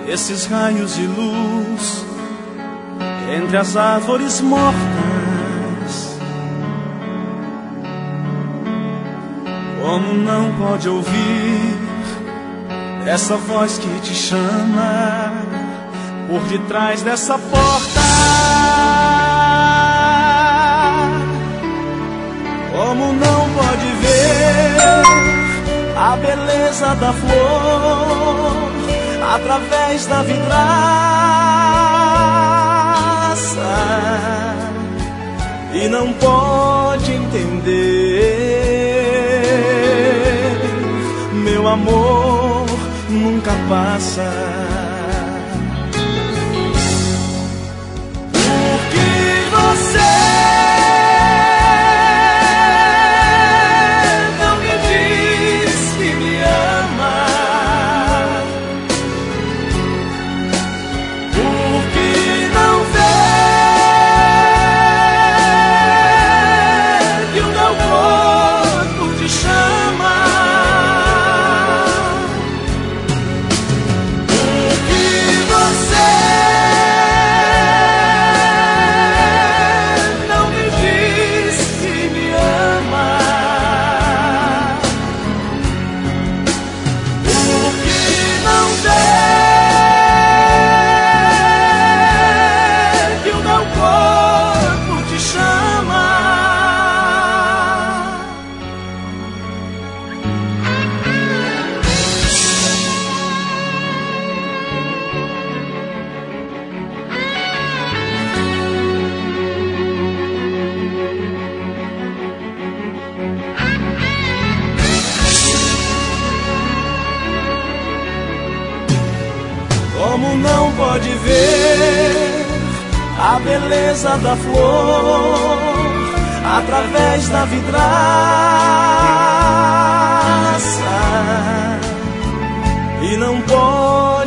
esses raios de luz entre as árvores mortas. Como não pode ouvir essa voz que te chama por detrás dessa porta? Como não pode ver a beleza da flor através da vidraça? E não pode entender, meu amor nunca passa. Porque você não me diz que me ama, porque não vê que o meu corpo te chama. Como não pode ver a beleza da flor através da vidraça? E não pode